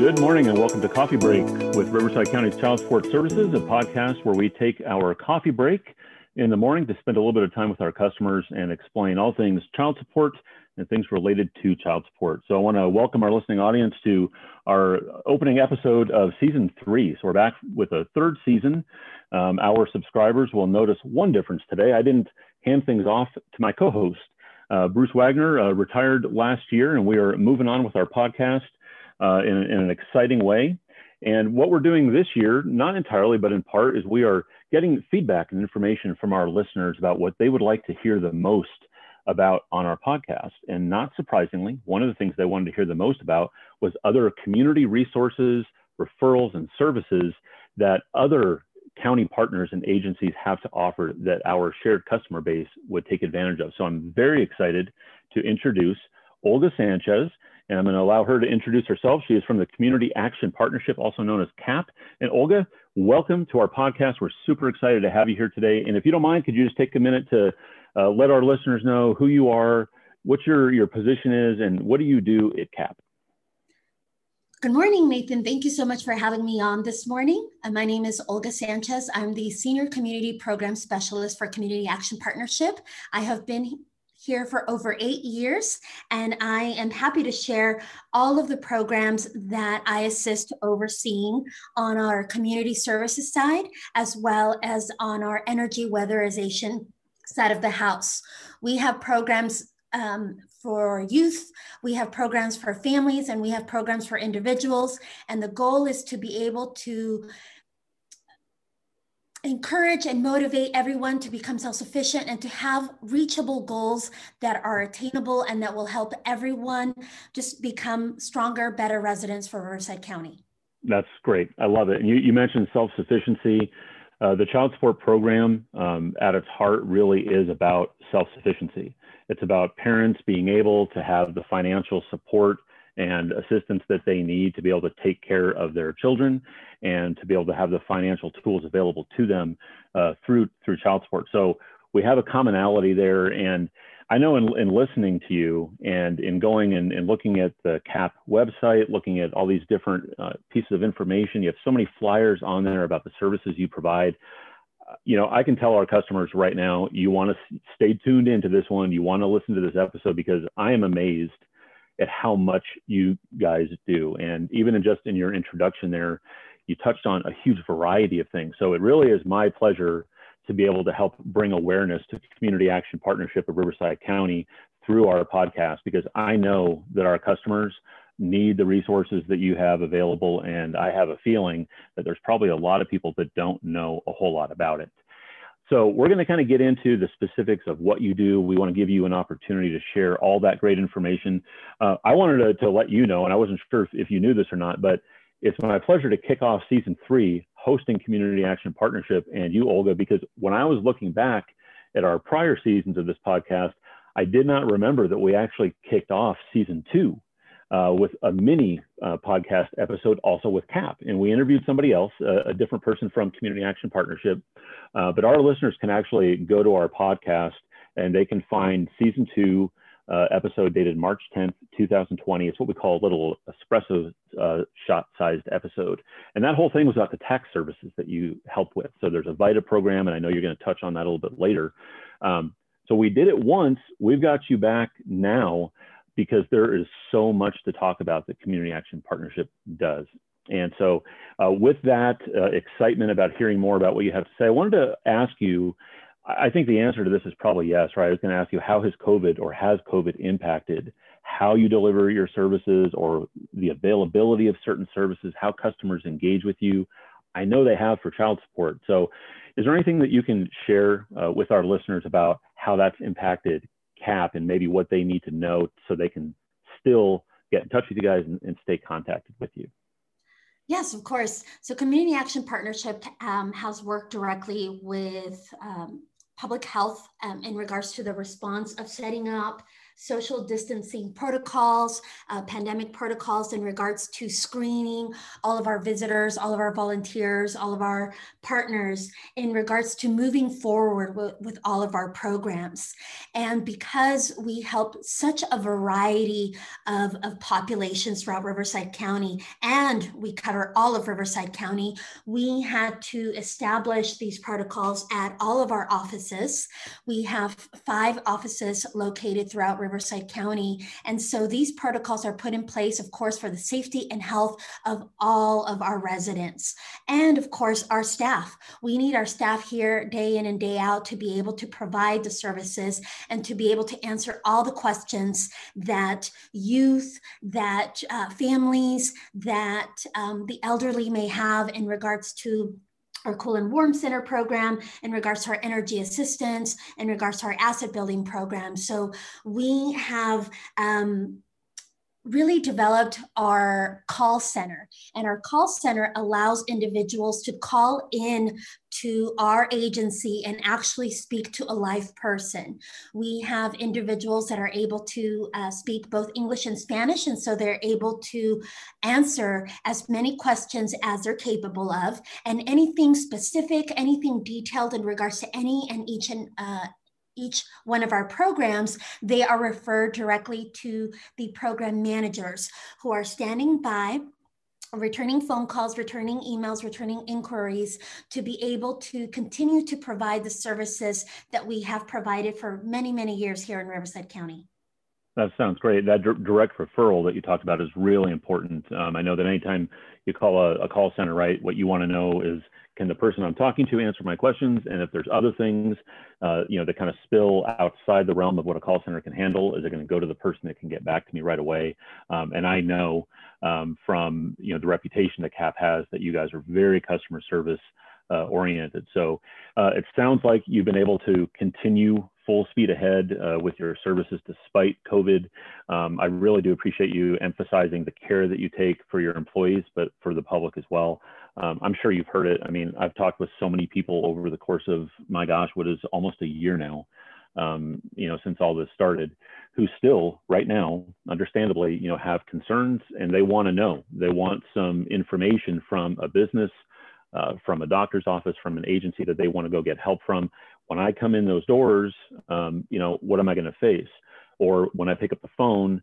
Good morning and welcome to Coffee Break with Riverside County's Child Support Services, a podcast where we take our coffee break in the morning to spend a little bit of time with our customers and explain all things child support and things related to child support. So I want to welcome our listening audience to our opening episode of season 3. So we're back with a third season. Our subscribers will notice one difference today. I didn't hand things off to my co-host. Bruce Wagner retired last year, and we are moving on with our podcast in an exciting way. And what we're doing this year, not entirely, but in part, is we are getting feedback and information from our listeners about what they would like to hear the most about on our podcast. And not surprisingly, one of the things they wanted to hear the most about was other community resources, referrals, and services that other county partners and agencies have to offer that our shared customer base would take advantage of. So I'm very excited to introduce Olga Sanchez, and I'm going to allow her to introduce herself. She is from the Community Action Partnership, also known as CAP. And Olga, welcome to our podcast. We're super excited to have you here today. And if you don't mind, could you just take a minute to let our listeners know who you are, what your position is, and what do you do at CAP? Good morning, Nathan. Thank you so much for having me on this morning. My name is Olga Sanchez. I'm the Senior Community Program Specialist for Community Action Partnership. I have been here for over 8 years, and I am happy to share all of the programs that I assist overseeing on our community services side, as well as on our energy weatherization side of the house. We have programs for youth, we have programs for families, and we have programs for individuals. And the goal is to be able to encourage and motivate everyone to become self-sufficient and to have reachable goals that are attainable and that will help everyone just become stronger, better residents for Riverside County. That's great. I love it. And you mentioned self-sufficiency. The child support program at its heart really is about self-sufficiency. It's about parents being able to have the financial support and assistance that they need to be able to take care of their children and to be able to have the financial tools available to them through child support. So we have a commonality there. And I know in listening to you and in going and looking at the CAP website, looking at all these different pieces of information, you have so many flyers on there about the services you provide. I can tell our customers right now, you want to stay tuned into this one. You want to listen to this episode because I am amazed at how much you guys do. And even in your introduction there, you touched on a huge variety of things. So it really is my pleasure to be able to help bring awareness to Community Action Partnership of Riverside County through our podcast, because I know that our customers need the resources that you have available. And I have a feeling that there's probably a lot of people that don't know a whole lot about it. So we're going to kind of get into the specifics of what you do. We want to give you an opportunity to share all that great information. I wanted to let you know, and I wasn't sure if you knew this or not, but it's my pleasure to kick off season 3 hosting Community Action Partnership and you, Olga, because when I was looking back at our prior seasons of this podcast, I did not remember that we actually kicked off season 2 with a mini podcast episode also with CAP. And we interviewed somebody else, a different person from Community Action Partnership. But our listeners can actually go to our podcast and they can find season 2 episode dated March 10th, 2020. It's what we call a little espresso shot sized episode. And that whole thing was about the tax services that you help with. So there's a VITA program, and I know you're going to touch on that a little bit later. So we did it once. We've got you back now because there is so much to talk about that Community Action Partnership does. And so with that excitement about hearing more about what you have to say, I wanted to ask you, I think the answer to this is probably yes, right? I was going to ask you, how has COVID impacted how you deliver your services or the availability of certain services, how customers engage with you? I know they have for child support. So is there anything that you can share with our listeners about how that's impacted CAP and maybe what they need to know so they can still get in touch with you guys and stay contacted with you? Yes, of course. So Community Action Partnership has worked directly with public health in regards to the response of setting up social distancing protocols, pandemic protocols in regards to screening all of our visitors, all of our volunteers, all of our partners in regards to moving forward with all of our programs. And because we help such a variety of populations throughout Riverside County, and we cover all of Riverside County, we had to establish these protocols at all of our offices. We have 5 offices located throughout Riverside County. And so these protocols are put in place, of course, for the safety and health of all of our residents. And of course, our staff. We need our staff here day in and day out to be able to provide the services and to be able to answer all the questions that youth, that families, that the elderly may have in regards to our Cool and Warm Center program, in regards to our energy assistance, in regards to our asset building program. So we have really developed our call center, and our call center allows individuals to call in to our agency and actually speak to a live person. We have individuals that are able to speak both English and Spanish, and so they're able to answer as many questions as they're capable of, and anything specific, anything detailed in regards to any and each one of our programs, they are referred directly to the program managers who are standing by, returning phone calls, returning emails, returning inquiries to be able to continue to provide the services that we have provided for many, many years here in Riverside County. That sounds great. That direct referral that you talked about is really important. I know that anytime you call a call center, right, what you want to know is, can the person I'm talking to answer my questions? And if there's other things, that kind of spill outside the realm of what a call center can handle, is it going to go to the person that can get back to me right away? And I know from the reputation that CAP has that you guys are very customer service oriented. So it sounds like you've been able to continue full speed ahead with your services despite COVID. I really do appreciate you emphasizing the care that you take for your employees, but for the public as well. I'm sure you've heard it. I mean, I've talked with so many people over the course of, my gosh, what is almost a year now, since all this started, who still right now, understandably, have concerns, and they want to know. They want some information from a business, from a doctor's office, from an agency that they want to go get help from. When I come in those doors, what am I going to face? Or when I pick up the phone,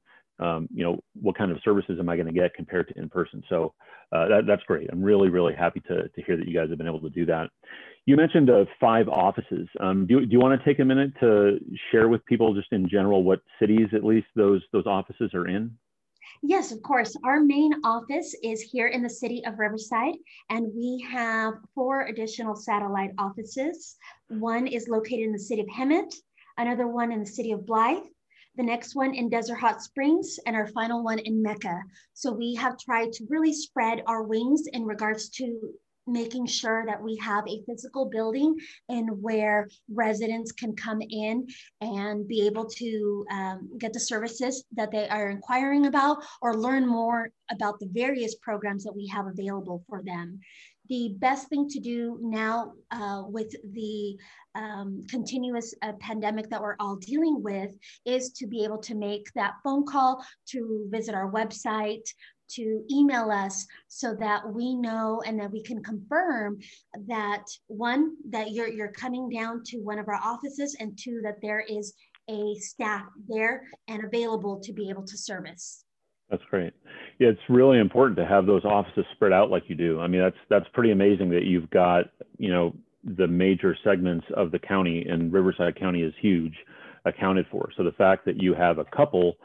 what kind of services am I going to get compared to in person? So that's great. I'm really, really happy to hear that you guys have been able to do that. You mentioned 5 offices. Do you want to take a minute to share with people just in general what cities at least those offices are in? Yes, of course. Our main office is here in the city of Riverside, and we have 4 additional satellite offices. One is located in the city of Hemet, another one in the city of Blythe, the next one in Desert Hot Springs, and our final one in Mecca. So we have tried to really spread our wings in regards to making sure that we have a physical building and where residents can come in and be able to get the services that they are inquiring about or learn more about the various programs that we have available for them. The best thing to do now with the continuous pandemic that we're all dealing with is to be able to make that phone call, to visit our website, to email us so that we know and that we can confirm that, 1, that you're coming down to one of our offices, and 2, that there is a staff there and available to be able to service. That's great. Yeah, it's really important to have those offices spread out like you do. I mean, that's pretty amazing that you've got, the major segments of the county, and Riverside County is huge, accounted for. So the fact that you have a couple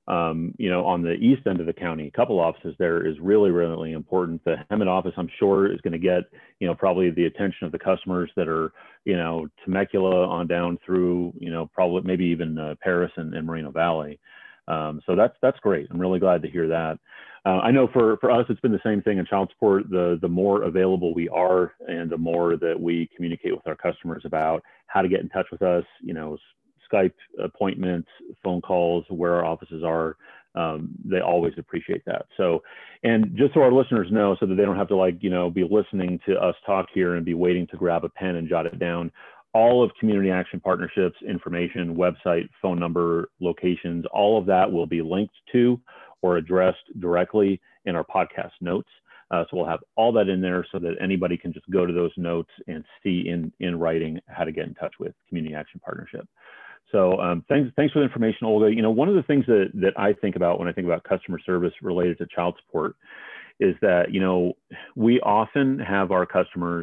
on the east end of the county, a couple offices there is really, really important. The Hemet office, I'm sure, is going to get, probably the attention of the customers that are, Temecula on down through, probably maybe even Paris and Moreno Valley. So that's great. I'm really glad to hear that. I know for us, it's been the same thing in child support. The more available we are and the more that we communicate with our customers about how to get in touch with us, Skype appointments, phone calls, where our offices are, they always appreciate that. So, and just so our listeners know, so that they don't have to be listening to us talk here and be waiting to grab a pen and jot it down, all of Community Action Partnerships information, website, phone number, locations, all of that will be linked to or addressed directly in our podcast notes. So we'll have all that in there so that anybody can just go to those notes and see in writing how to get in touch with Community Action Partnership. So thanks for the information, Olga. You know, one of the things that I think about when I think about customer service related to child support is that, you know, we often have our customers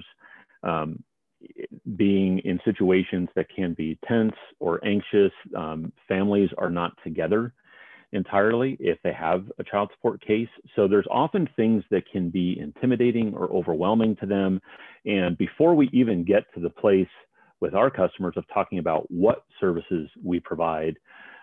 being in situations that can be tense or anxious. Families are not together entirely if they have a child support case. So there's often things that can be intimidating or overwhelming to them. And before we even get to the place with our customers of talking about what services we provide,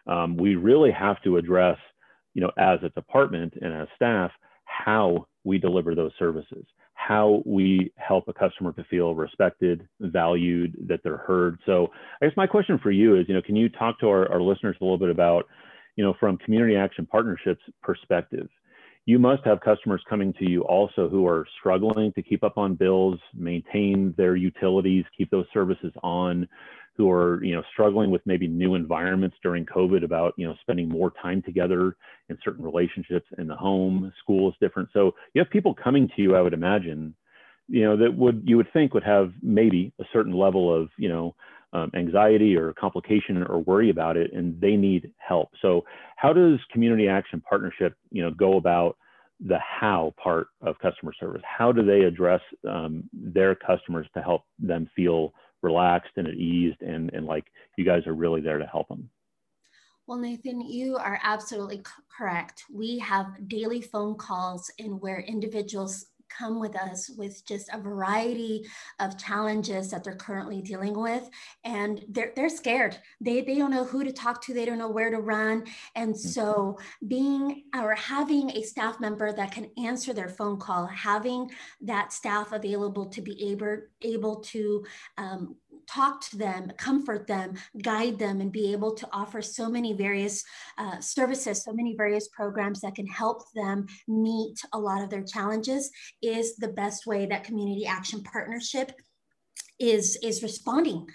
we really have to address, you know, as a department and as staff, how we deliver those services, how we help a customer to feel respected, valued, that they're heard. So I guess my question for you is, you know, can you talk to our listeners a little bit about, you know, from Community Action Partnerships perspective, you must have customers coming to you also who are struggling to keep up on bills, maintain their utilities, keep those services on, who are, you know, struggling with maybe new environments during COVID about, you know, spending more time together in certain relationships in the home. School is different. So you have people coming to you, I would imagine, you know, that you would think would have maybe a certain level of, you know, anxiety or complication or worry about it, and they need help. So how does Community Action Partnership, you know, go about the how part of customer service? How do they address their customers to help them feel relaxed and at ease and like you guys are really there to help them? Well, Nathan, you are absolutely correct. We have daily phone calls in where individuals come with us with just a variety of challenges that they're currently dealing with, and they're scared. They don't know who to talk to. They don't know where to run. And so being or having a staff member that can answer their phone call, having that staff available to be able to talk to them, comfort them, guide them, and be able to offer so many various services, so many various programs that can help them meet a lot of their challenges is the best way that Community Action Partnership is responding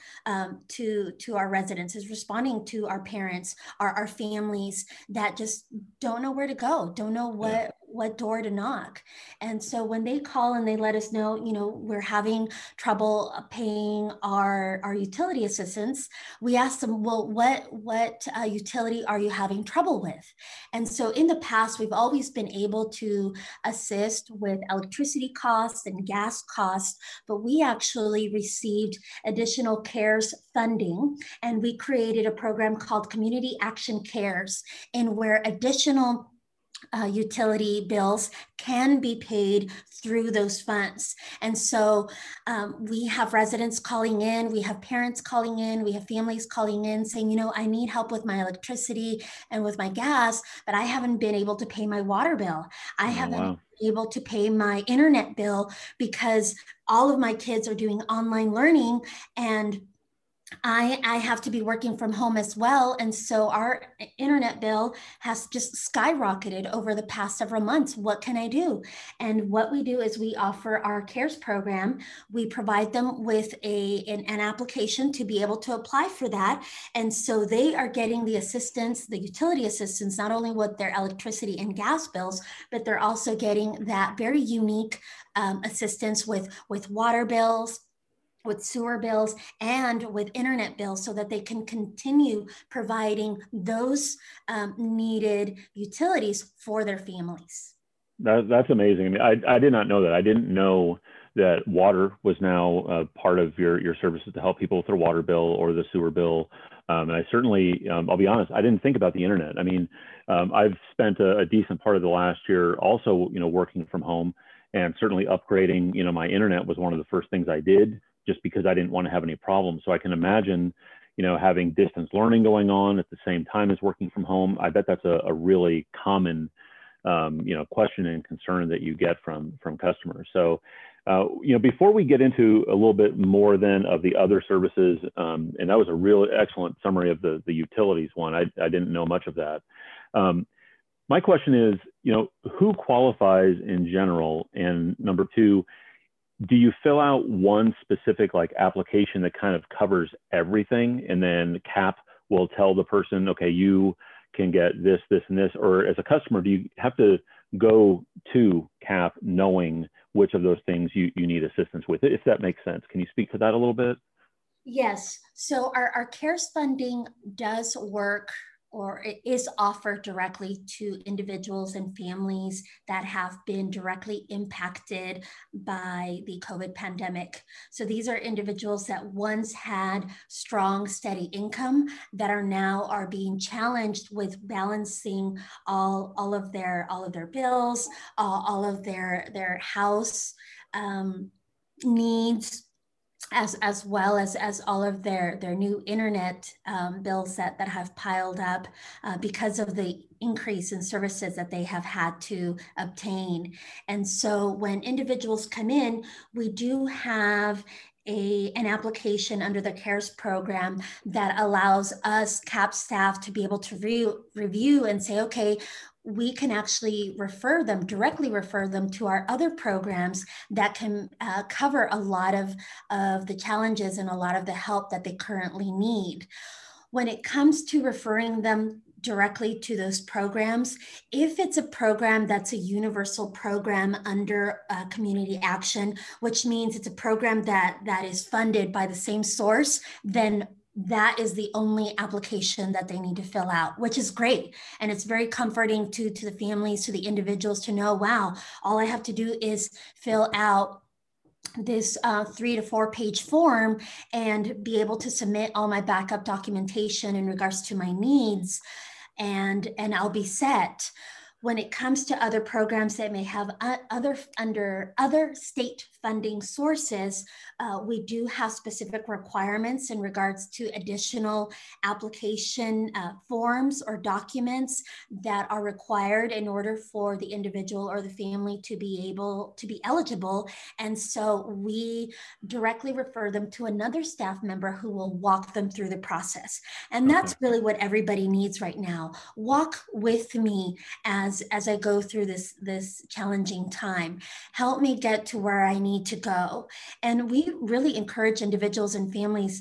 to our residents, is responding to our parents, our families that just don't know where to go, don't know what door to knock. And so when they call and they let us know, you know, we're having trouble paying our utility assistance, we ask them, well, what utility are you having trouble with? And so in the past, we've always been able to assist with electricity costs and gas costs, but we actually received additional CARES funding, and we created a program called Community Action Cares, in where additional utility bills can be paid through those funds. And so we have residents calling in, we have parents calling in, we have families calling in saying, you know, I need help with my electricity and with my gas, but I haven't been able to pay my water bill. I haven't been able to pay my internet bill because all of my kids are doing online learning, and I have to be working from home as well. And so our internet bill has just skyrocketed over the past several months. What can I do? And what we do is we offer our CARES program. We provide them with an application to be able to apply for that. And so they are getting the assistance, the utility assistance, not only with their electricity and gas bills, but they're also getting that very unique assistance with water bills, with sewer bills, and with internet bills, so that they can continue providing those needed utilities for their families. That's amazing. I mean, I did not know that. I didn't know that water was now part of your services to help people with their water bill or the sewer bill. And I certainly, I'll be honest, I didn't think about the internet. I mean, I've spent a decent part of the last year also, you know, working from home, and certainly upgrading, you know, my internet was one of the first things I did, just because I didn't want to have any problems. So I can imagine, you know, having distance learning going on at the same time as working from home. I bet that's a really common, you know, question and concern that you get from customers. So, you know, before we get into a little bit more then of the other services, and that was a really excellent summary of the utilities one. I didn't know much of that. My question is, you know, who qualifies in general? And number two, do you fill out one specific like application that kind of covers everything, and then CAP will tell the person, okay, you can get this, this, and this? Or as a customer, do you have to go to CAP knowing which of those things you need assistance with, if that makes sense? Can you speak to that a little bit? Yes. So our CARES funding does work, or it is offered directly to individuals and families that have been directly impacted by the COVID pandemic. So these are individuals that once had strong, steady income that are now being challenged with balancing all of their bills, all of their house needs, as well as all of their new internet bills that have piled up because of the increase in services that they have had to obtain. And so when individuals come in, we do have an application under the CARES program that allows us CAP staff to be able to review and say, okay, we can actually directly refer them to our other programs that can cover a lot of the challenges and a lot of the help that they currently need. When it comes to referring them directly to those programs, if it's a program that's a universal program under community action, which means it's a program that is funded by the same source, then that is the only application that they need to fill out, which is great. And it's very comforting to the families, to the individuals, to know, wow, all I have to do is fill out this 3 to 4 page form and be able to submit all my backup documentation in regards to my needs, and I'll be set. When it comes to other programs that may have under other state funding sources, we do have specific requirements in regards to additional application forms or documents that are required in order for the individual or the family to be able to be eligible. And so we directly refer them to another staff member who will walk them through the process. And that's really what everybody needs right now. Walk with me as I go through this challenging time. Help me get to where I need to go. And we really encourage individuals and families,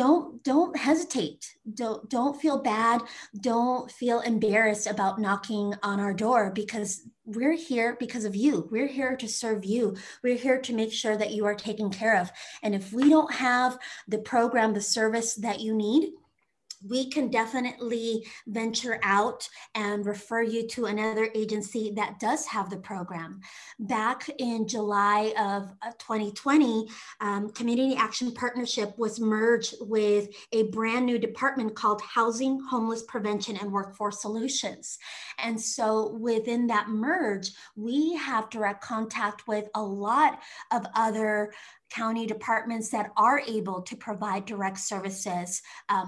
don't hesitate. Don't feel bad. Don't feel embarrassed about knocking on our door, because we're here because of you. We're here to serve you. We're here to make sure that you are taken care of. And if we don't have the program, the service that you need, we can definitely venture out and refer you to another agency that does have the program. Back in July of 2020, Community Action Partnership was merged with a brand new department called Housing, Homeless Prevention, and Workforce Solutions. And so within that merge, we have direct contact with a lot of other county departments that are able to provide direct services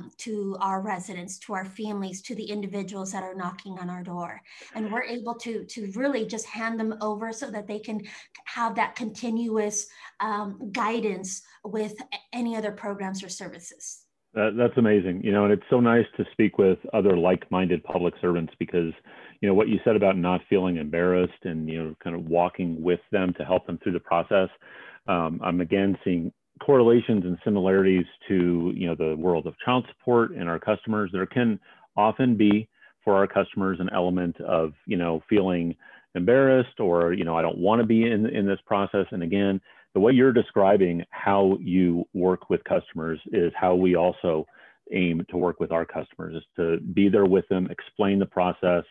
to our residents, to our families, to the individuals that are knocking on our door. And we're able to really just hand them over so that they can have that continuous guidance with any other programs or services. That's amazing. And it's so nice to speak with other like-minded public servants, because, what you said about not feeling embarrassed and, kind of walking with them to help them through the process. I'm again seeing correlations and similarities to, the world of child support and our customers. There can often be for our customers an element of, feeling embarrassed or, I don't want to be in this process. And again, the way you're describing how you work with customers is how we also aim to work with our customers, is to be there with them, explain the process,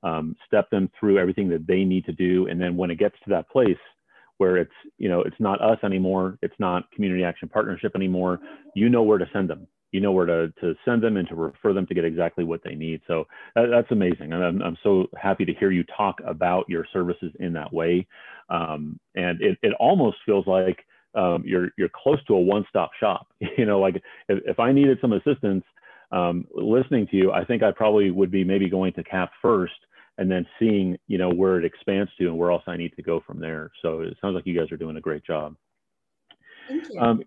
step them through everything that they need to do. And then when it gets to that place where it's, it's not us anymore, it's not Community Action Partnership anymore, where to send them. Where to send them and to refer them to get exactly what they need. So that's amazing. And I'm so happy to hear you talk about your services in that way. And it almost feels like you're close to a one-stop shop. Like if I needed some assistance listening to you, I think I probably would be maybe going to CAP first, and then seeing, where it expands to and where else I need to go from there. So it sounds like you guys are doing a great job. Thank you.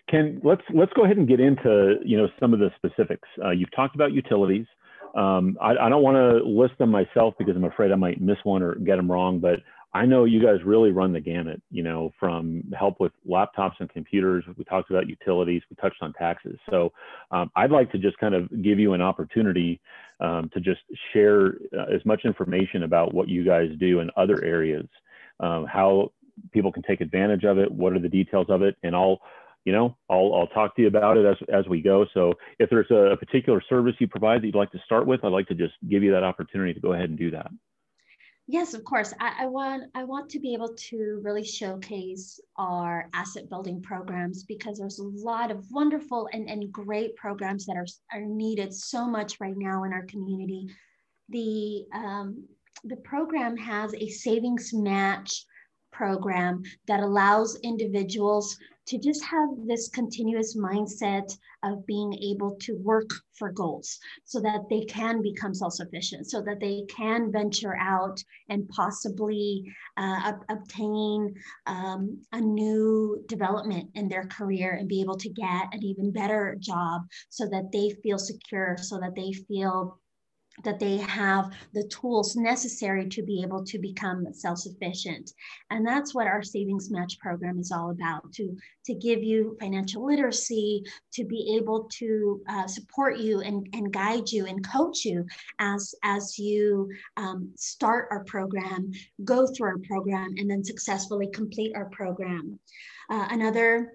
Let's go ahead and get into, some of the specifics. You've talked about utilities. I don't want to list them myself because I'm afraid I might miss one or get them wrong, but I know you guys really run the gamut, from help with laptops and computers. We talked about utilities. We touched on taxes. So I'd like to just kind of give you an opportunity to just share as much information about what you guys do in other areas, how people can take advantage of it, what are the details of it, and I'll talk to you about it as we go. So if there's a particular service you provide that you'd like to start with, I'd like to just give you that opportunity to go ahead and do that. Yes, of course. I want to be able to really showcase our asset building programs, because there's a lot of wonderful and great programs that are needed so much right now in our community. The program has a savings match program that allows individuals to just have this continuous mindset of being able to work for goals so that they can become self-sufficient, so that they can venture out and possibly obtain a new development in their career and be able to get an even better job, so that they feel secure, so that they feel that they have the tools necessary to be able to become self-sufficient. And that's what our savings match program is all about, to give you financial literacy, to be able to support you and guide you and coach you as you start our program, go through our program, and then successfully complete our program. Another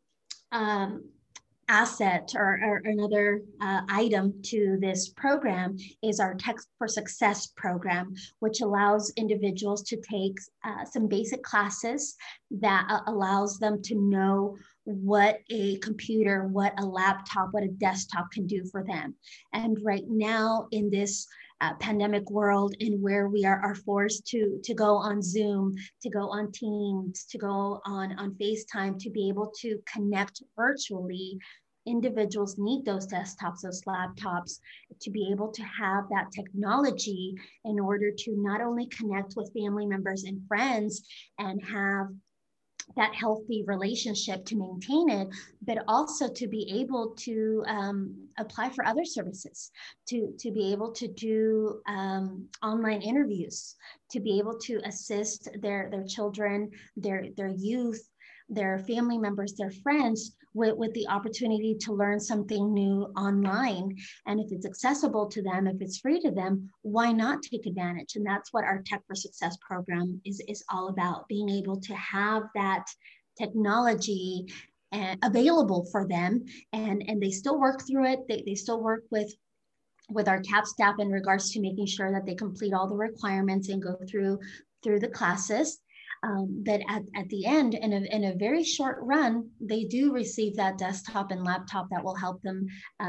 asset or another item to this program is our Tech for Success program, which allows individuals to take some basic classes that allows them to know what a computer, what a laptop, what a desktop can do for them. And right now in this pandemic world, in where we are forced to go on Zoom, to go on Teams, to go on FaceTime, to be able to connect virtually, individuals need those desktops, those laptops, to be able to have that technology in order to not only connect with family members and friends and have that healthy relationship to maintain it, but also to be able to apply for other services, to be able to do online interviews, to be able to assist their children, their youth, their family members, their friends with the opportunity to learn something new online. And if it's accessible to them, if it's free to them, why not take advantage? And that's what our Tech for Success program is all about, being able to have that technology available for them. And they still work through it. They still work with our CAP staff in regards to making sure that they complete all the requirements and go through the classes. But at the end, in a very short run, they do receive that desktop and laptop that will help them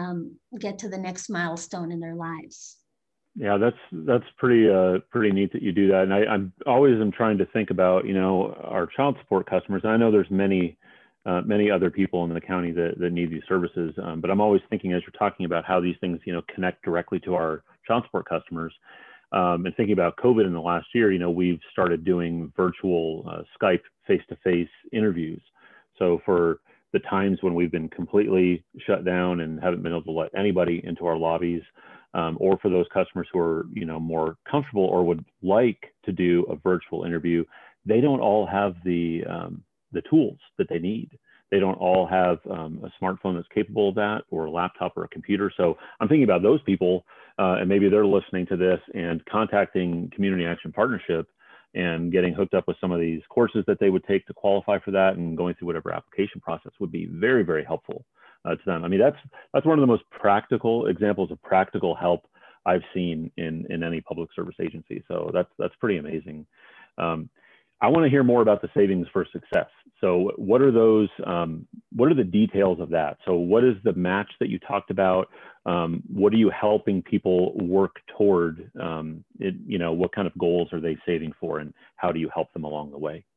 get to the next milestone in their lives. Yeah, that's pretty neat that you do that. And I'm always trying to think about, our child support customers. And I know there's many other people in the county that need these services. But I'm always thinking, as you're talking about how these things, connect directly to our child support customers. And thinking about COVID in the last year, we've started doing virtual Skype face-to-face interviews. So for the times when we've been completely shut down and haven't been able to let anybody into our lobbies, or for those customers who are, more comfortable or would like to do a virtual interview, they don't all have the tools that they need. They don't all have a smartphone that's capable of that, or a laptop or a computer. So I'm thinking about those people, and maybe they're listening to this and contacting Community Action Partnership and getting hooked up with some of these courses that they would take to qualify for that, and going through whatever application process would be very, very helpful to them. I mean, that's one of the most practical examples of practical help I've seen in any public service agency. So that's pretty amazing. I want to hear more about the Savings for Success. So what are those, what are the details of that? So what is the match that you talked about? What are you helping people work toward? What kind of goals are they saving for, and how do you help them along the way?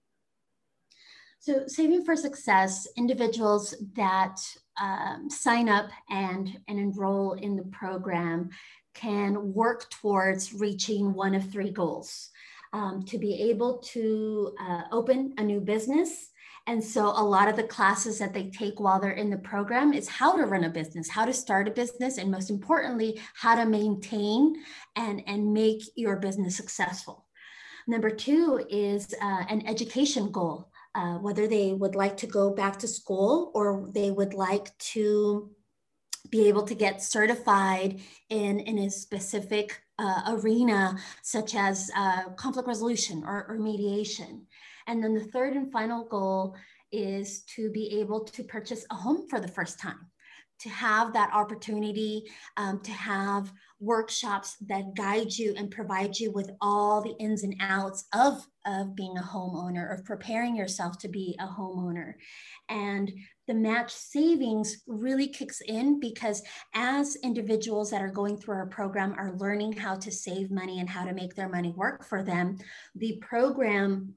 So Saving for Success, individuals that sign up and enroll in the program can work towards reaching one of three goals. To be able to open a new business. And so a lot of the classes that they take while they're in the program is how to run a business, how to start a business, and most importantly, how to maintain and make your business successful. Number two is an education goal, whether they would like to go back to school or they would like to be able to get certified in a specific arena, such as conflict resolution or mediation. And then the third and final goal is to be able to purchase a home for the first time, to have that opportunity, to have workshops that guide you and provide you with all the ins and outs of being a homeowner, of preparing yourself to be a homeowner. And the match savings really kicks in because as individuals that are going through our program are learning how to save money and how to make their money work for them, the program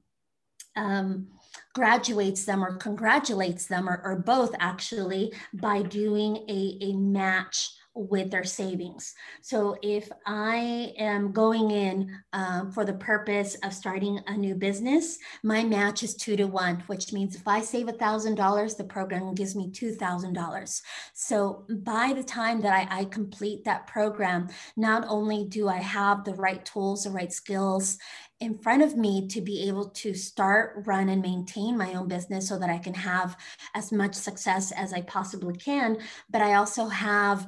graduates them or congratulates them or both actually by doing a match with their savings. So if I am going in for the purpose of starting a new business, my match is 2-to-1, which means if I save $1,000, the program gives me $2,000. So by the time that I complete that program, not only do I have the right tools, the right skills in front of me to be able to start, run, and maintain my own business so that I can have as much success as I possibly can, but I also have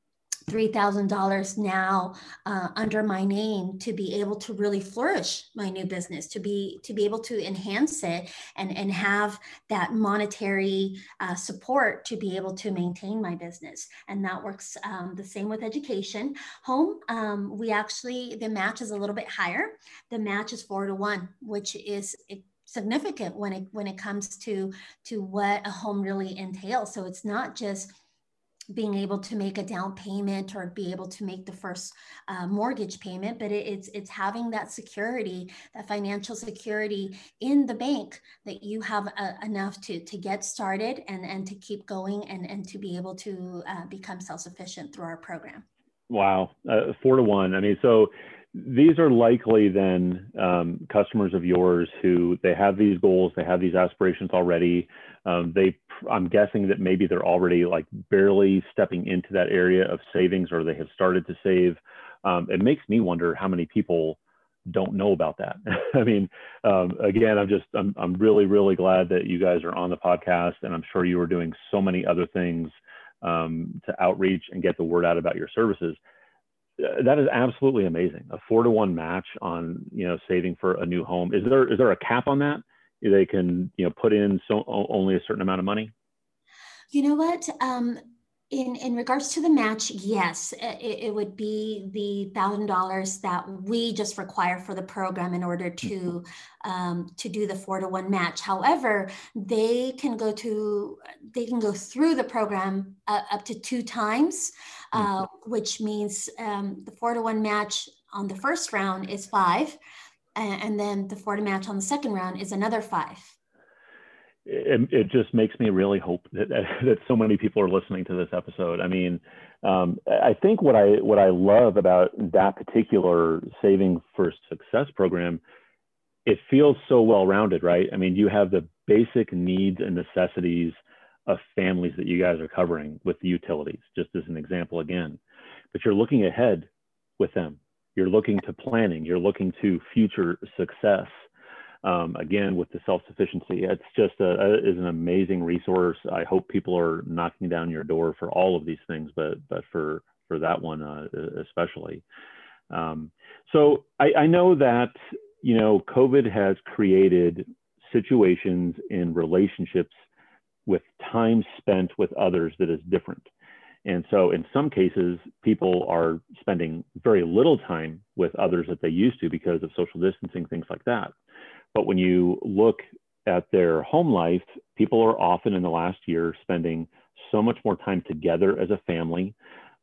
$3,000 now under my name to be able to really flourish my new business, to be able to enhance it and have that monetary support to be able to maintain my business. And that works the same with education. Home, the match is a little bit higher. The match is 4-to-1, which is significant when it comes to what a home really entails. So it's not just being able to make a down payment or be able to make the first mortgage payment, but it's having that security, that financial security in the bank that you have enough to get started and to keep going and to be able to become self-sufficient through our program. Wow, 4-to-1. I mean, so these are likely then customers of yours who they have these goals, they have these aspirations already. I'm guessing that maybe they're already like barely stepping into that area of savings, or they have started to save. It makes me wonder how many people don't know about that. I mean, again, I'm really, really glad that you guys are on the podcast, and I'm sure you are doing so many other things to outreach and get the word out about your services. That is absolutely amazing. A 4-to-1 match on, saving for a new home. Is there a cap on that? They can, put in only a certain amount of money? You know what? In regards to the match, yes, it would be the $1,000 that we just require for the program in order to do the 4-to-1 match. However, they can go through the program up to 2 times, which means the 4-to-1 match on the first round is 5. And then the 4-to match on the second round is another 5. It just makes me really hope that so many people are listening to this episode. I mean, I think what I love about that particular Saving for Success program, it feels so well-rounded, right? I mean, you have the basic needs and necessities of families that you guys are covering with the utilities, just as an example again, but you're looking ahead with them. You're looking to planning, you're looking to future success. Again, with the self-sufficiency, it's just is an amazing resource. I hope people are knocking down your door for all of these things, but for that one especially. So I know that, COVID has created situations in relationships with time spent with others that is different. And so in some cases, people are spending very little time with others that they used to because of social distancing, things like that. But when you look at their home life, people are often in the last year spending so much more time together as a family.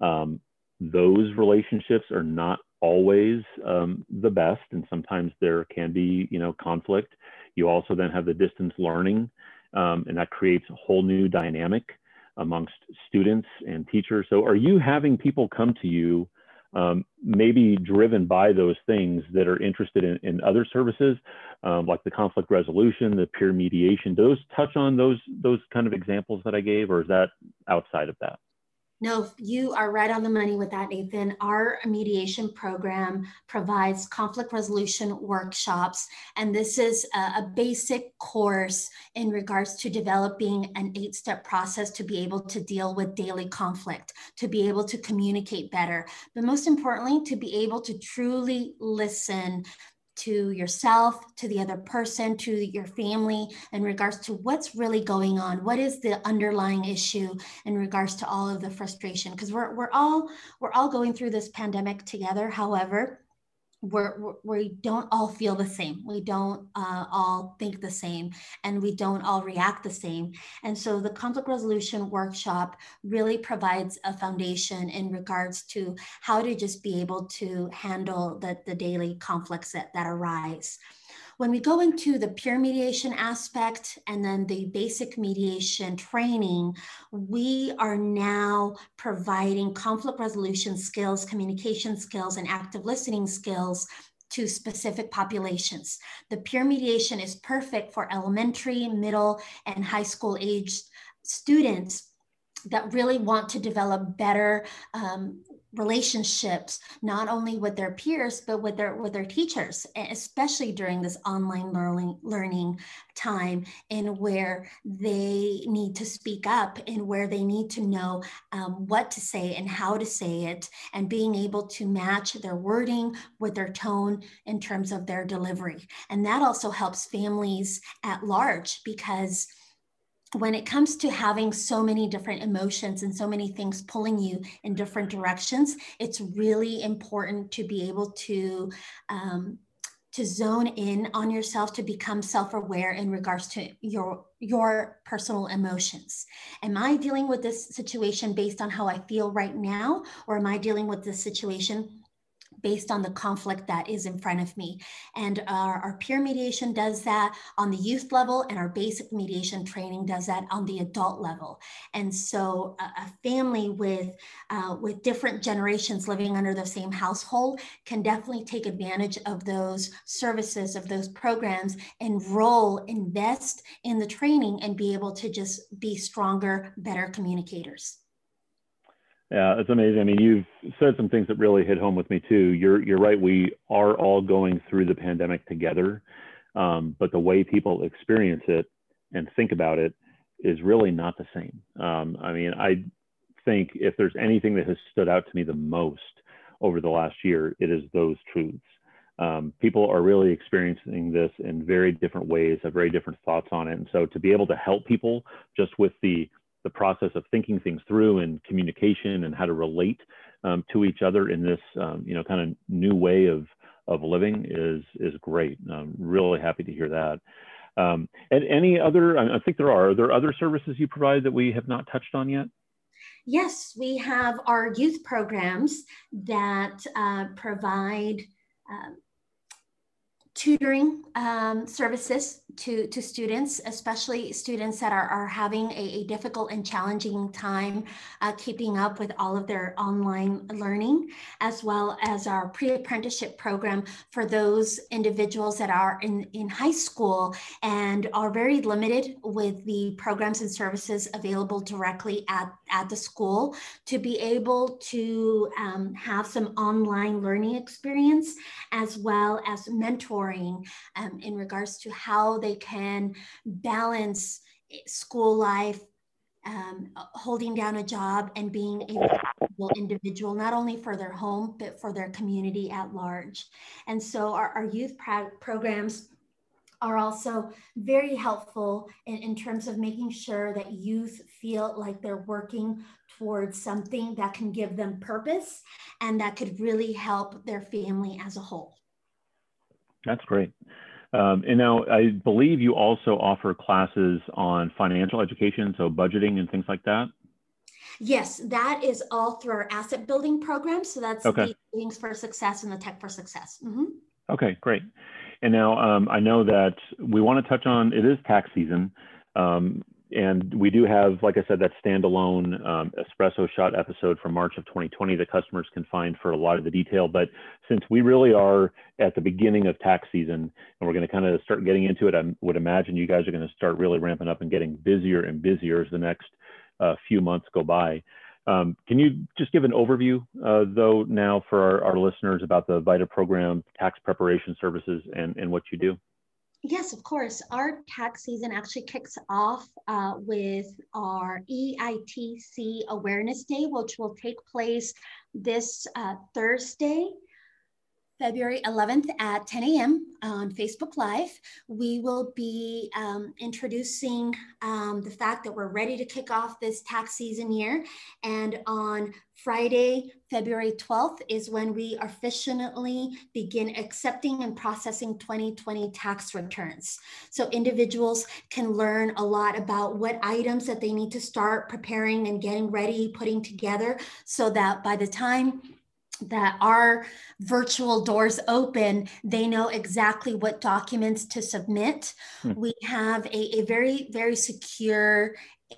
Those relationships are not always the best, and sometimes there can be, conflict. You also then have the distance learning, and that creates a whole new dynamic amongst students and teachers. So are you having people come to you maybe driven by those things that are interested in other services, like the conflict resolution, the peer mediation? Do those touch on those kind of examples that I gave, or is that outside of that? No, you are right on the money with that, Nathan. Our mediation program provides conflict resolution workshops, and this is a basic course in regards to developing an 8-step process to be able to deal with daily conflict, to be able to communicate better, but most importantly, to be able to truly listen to yourself, to the other person, to your family in regards to what's really going on. What is the underlying issue in regards to all of the frustration? Because we're all going through this pandemic together. However, we don't all feel the same. We don't all think the same, and we don't all react the same. And so the conflict resolution workshop really provides a foundation in regards to how to just be able to handle the daily conflicts that arise. When we go into the peer mediation aspect and then the basic mediation training, we are now providing conflict resolution skills, communication skills, and active listening skills to specific populations. The peer mediation is perfect for elementary, middle, and high school aged students that really want to develop better relationships, not only with their peers, but with their teachers, especially during this online learning time, in where they need to speak up and where they need to know what to say and how to say it, and being able to match their wording with their tone in terms of their delivery. And that also helps families at large, because when it comes to having so many different emotions and so many things pulling you in different directions, it's really important to be able to zone in on yourself, to become self-aware in regards to your personal emotions. Am I dealing with this situation based on how I feel right now, or am I dealing with this situation based on the conflict that is in front of me? And our peer mediation does that on the youth level, and our basic mediation training does that on the adult level. And so a family with different generations living under the same household can definitely take advantage of those services, of those programs, invest in the training, and be able to just be stronger, better communicators. Yeah, it's amazing. I mean, you've said some things that really hit home with me too. You're right. We are all going through the pandemic together, but the way people experience it and think about it is really not the same. I mean, I think if there's anything that has stood out to me the most over the last year, it is those truths. People are really experiencing this in very different ways, have very different thoughts on it. And so to be able to help people just with the process of thinking things through and communication and how to relate to each other in this, kind of new way of living is great. I'm really happy to hear that. And any other, I think are there other services you provide that we have not touched on yet? Yes, we have our youth programs that provide tutoring services to students, especially students that are having a difficult and challenging time keeping up with all of their online learning, as well as our pre-apprenticeship program for those individuals that are in high school and are very limited with the programs and services available directly at the school, to be able to have some online learning experience, as well as mentoring in regards to how they can balance school life, holding down a job, and being a responsible individual, not only for their home, but for their community at large. And so our youth programs are also very helpful in terms of making sure that youth feel like they're working towards something that can give them purpose and that could really help their family as a whole. That's great. And now I believe you also offer classes on financial education, so budgeting and things like that. Yes, that is all through our asset building program. So that's the Savings for Success and the Tech for Success. Mm-hmm. Okay, great. And now I know that we want to touch on, it is tax season. And we do have, like I said, that standalone espresso shot episode from March of 2020 that customers can find for a lot of the detail. But since we really are at the beginning of tax season and we're going to kind of start getting into it, I would imagine you guys are going to start really ramping up and getting busier and busier as the next few months go by. Can you just give an overview, though, now for our listeners about the VITA program, tax preparation services, and what you do? Yes, of course. Our tax season actually kicks off with our EITC Awareness Day, which will take place this Thursday, February 11th at 10 a.m. on Facebook Live. We will be introducing the fact that we're ready to kick off this tax season year. And on Friday, February 12th is when we officially begin accepting and processing 2020 tax returns. So individuals can learn a lot about what items that they need to start preparing and getting ready, putting together, so that by the time that our virtual doors open, they know exactly what documents to submit. We have a very, very secure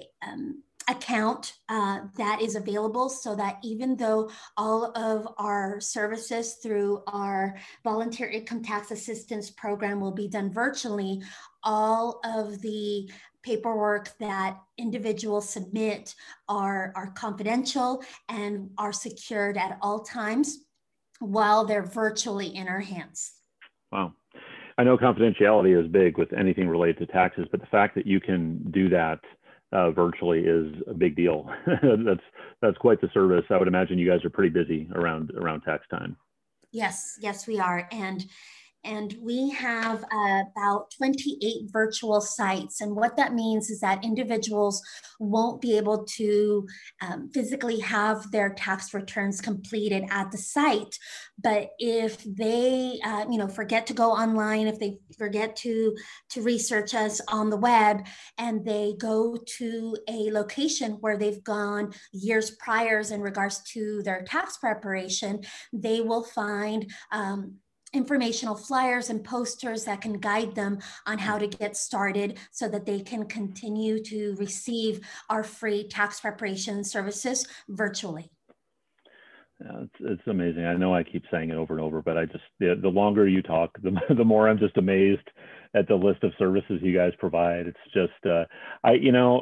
account that is available, so that even though all of our services through our volunteer income tax assistance program will be done virtually, all of the paperwork that individuals submit are confidential and are secured at all times while they're virtually in our hands. Wow. I know confidentiality is big with anything related to taxes, but the fact that you can do that virtually is a big deal. That's quite the service. I would imagine you guys are pretty busy around tax time. Yes, we are. And we have about 28 virtual sites. And what that means is that individuals won't be able to physically have their tax returns completed at the site. But if they forget to go online, if they forget to research us on the web, and they go to a location where they've gone years prior in regards to their tax preparation, they will find informational flyers and posters that can guide them on how to get started so that they can continue to receive our free tax preparation services virtually. Yeah, it's amazing. I know I keep saying it over and over, but the longer you talk, the more I'm just amazed at the list of services you guys provide. It's just, I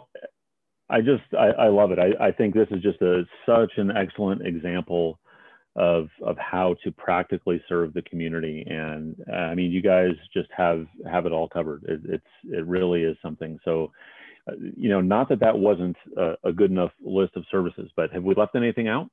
love it. I think this is just such an excellent example of how to practically serve the community. And I mean, you guys just have it all covered. It really is something. So, not that wasn't a good enough list of services, but have we left anything out?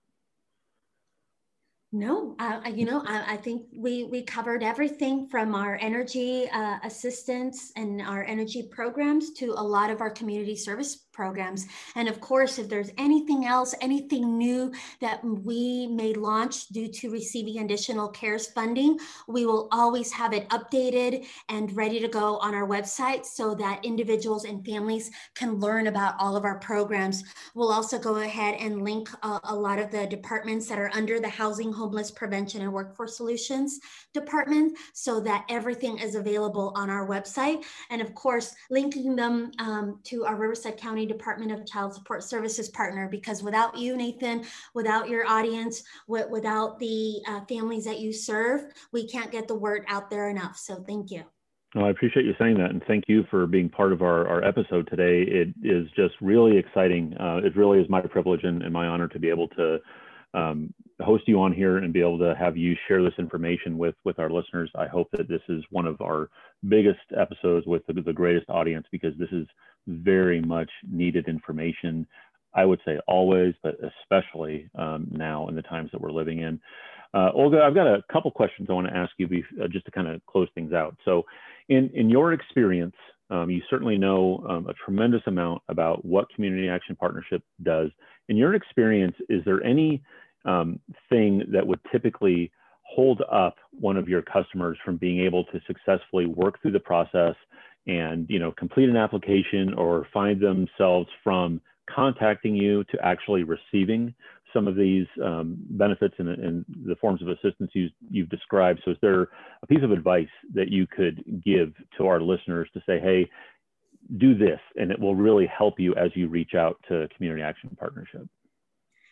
No, I think we covered everything from our energy assistance and our energy programs to a lot of our community service programs. And of course, if there's anything else, anything new that we may launch due to receiving additional CARES funding, we will always have it updated and ready to go on our website so that individuals and families can learn about all of our programs. We'll also go ahead and link a lot of the departments that are under the Housing, Homeless Prevention and Workforce Solutions department, so that everything is available on our website. And of course, linking them to our Riverside County Department of Child Support Services partner, because without you, Nathan, without your audience, without the families that you serve, we can't get the word out there enough. So thank you. Well, I appreciate you saying that, and thank you for being part of our episode today. It is just really exciting. It really is my privilege and my honor to be able to host you on here and be able to have you share this information with our listeners. I hope that this is one of our biggest episodes with the greatest audience, because this is very much needed information. I would say always, but especially now in the times that we're living in. Olga, I've got a couple questions I want to ask you just to kind of close things out. So in your experience, you certainly know a tremendous amount about what Community Action Partnership does. In your experience, is there any thing that would typically hold up one of your customers from being able to successfully work through the process and complete an application, or find themselves from contacting you to actually receiving some of these benefits and the forms of assistance you've described? So is there a piece of advice that you could give to our listeners to say, hey, do this, and it will really help you as you reach out to Community Action Partnership?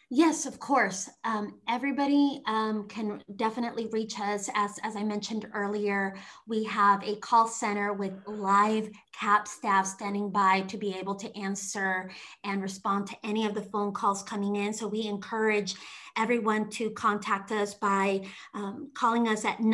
Yes, of course. Everybody can definitely reach us. As I mentioned earlier, we have a call center with live CAP staff standing by to be able to answer and respond to any of the phone calls coming in. So we encourage everyone to contact us by calling us at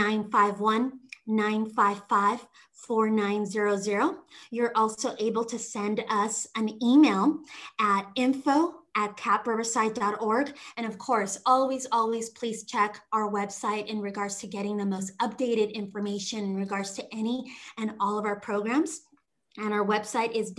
951-955-4900. You're also able to send us an email at info@capriverside.org. And of course, always, always please check our website in regards to getting the most updated information in regards to any and all of our programs. And our website is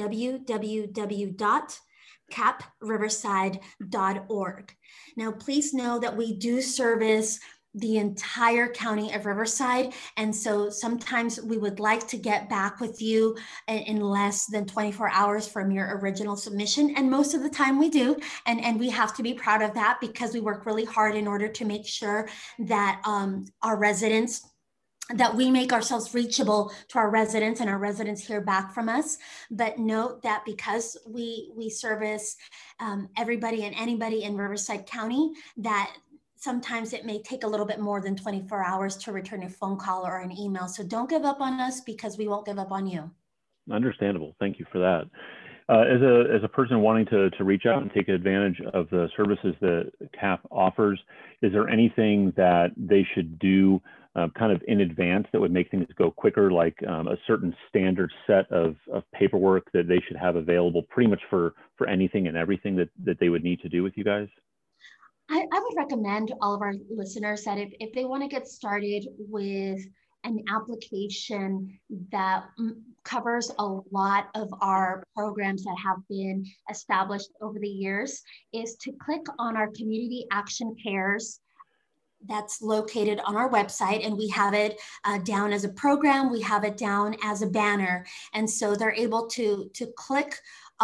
www.capriverside.org. Now, please know that we do service the entire county of Riverside. And so sometimes we would like to get back with you in less than 24 hours from your original submission. And most of the time we do. And we have to be proud of that because we work really hard in order to make sure that our residents, that we make ourselves reachable to our residents and our residents hear back from us. But note that because we service everybody and anybody in Riverside County, that sometimes it may take a little bit more than 24 hours to return a phone call or an email. So don't give up on us because we won't give up on you. Understandable. Thank you for that. As a person wanting to reach out and take advantage of the services that CAP offers, is there anything that they should do kind of in advance that would make things go quicker, like a certain standard set of paperwork that they should have available pretty much for anything and everything that they would need to do with you guys? I would recommend all of our listeners that if they want to get started with an application that covers a lot of our programs that have been established over the years, is to click on our Community Action Cares that's located on our website, and we have it down as a program, we have it down as a banner. And so they're able to click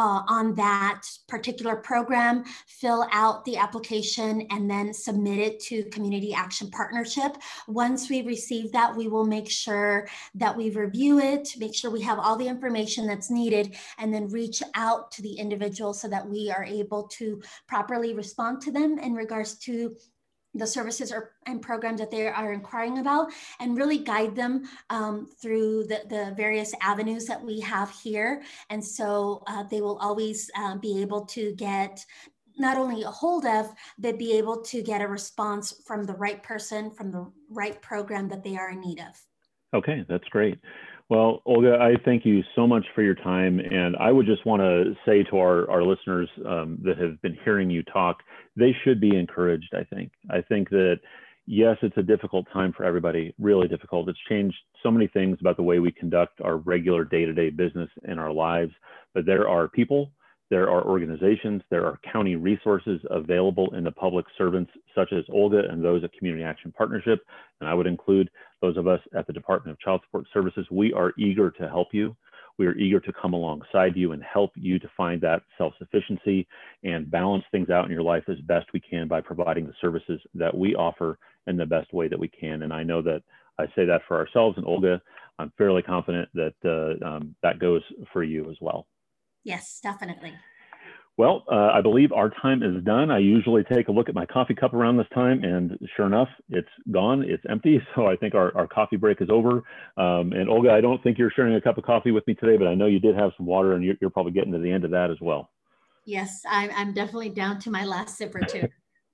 on that particular program, fill out the application, and then submit it to Community Action Partnership. Once we receive that, we will make sure that we review it, make sure we have all the information that's needed, and then reach out to the individual so that we are able to properly respond to them in regards to the services and programs that they are inquiring about, and really guide them through the various avenues that we have here. And so they will always be able to get not only a hold of, but be able to get a response from the right person, from the right program that they are in need of. Okay, that's great. Well, Olga, I thank you so much for your time. And I would just want to say to our listeners that have been hearing you talk, they should be encouraged, I think. I think that, yes, it's a difficult time for everybody, really difficult. It's changed so many things about the way we conduct our regular day-to-day business in our lives. But there are people, there are organizations, there are county resources available in the public servants such as Olga and those at Community Action Partnership. And I would include those of us at the Department of Child Support Services. We are eager to help you. We are eager to come alongside you and help you to find that self-sufficiency and balance things out in your life as best we can by providing the services that we offer in the best way that we can. And I know that I say that for ourselves, and Olga, I'm fairly confident that that goes for you as well. Yes, definitely. Well, I believe our time is done. I usually take a look at my coffee cup around this time, and sure enough, it's gone, it's empty. So I think our coffee break is over. And Olga, I don't think you're sharing a cup of coffee with me today, but I know you did have some water, and you're probably getting to the end of that as well. Yes, I'm definitely down to my last sip or two.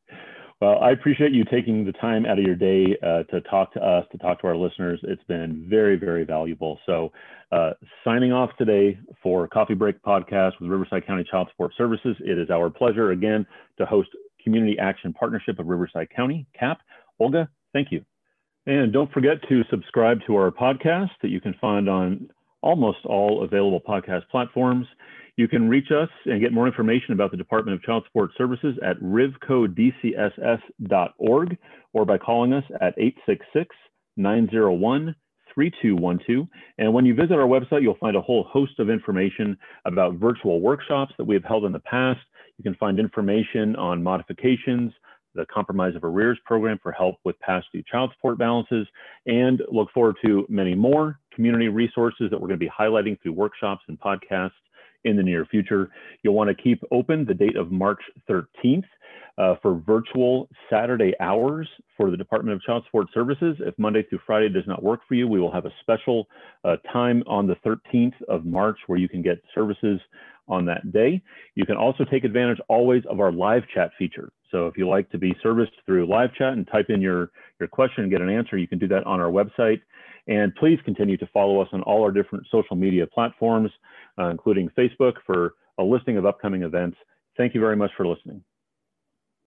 Well, I appreciate you taking the time out of your day to talk to us, to talk to our listeners. It's been very, very valuable. So signing off today for Coffee Break Podcast with Riverside County Child Support Services. It is our pleasure again to host Community Action Partnership of Riverside County, CAP. Olga, thank you. And don't forget to subscribe to our podcast that you can find on almost all available podcast platforms. You can reach us and get more information about the Department of Child Support Services at rivcodcss.org or by calling us at 866-901-3212. And when you visit our website, you'll find a whole host of information about virtual workshops that we have held in the past. You can find information on modifications, the Compromise of Arrears program for help with past due child support balances, and look forward to many more community resources that we're going to be highlighting through workshops and podcasts in the near future. You'll want to keep open the date of March 13th for virtual Saturday hours for the Department of Child Support Services. If Monday through Friday does not work for you, we will have a special time on the 13th of March where you can get services on that day. You can also take advantage always of our live chat feature. So if you like to be serviced through live chat and type in your question and get an answer, you can do that on our website. And please continue to follow us on all our different social media platforms, including Facebook, for a listing of upcoming events. Thank you very much for listening.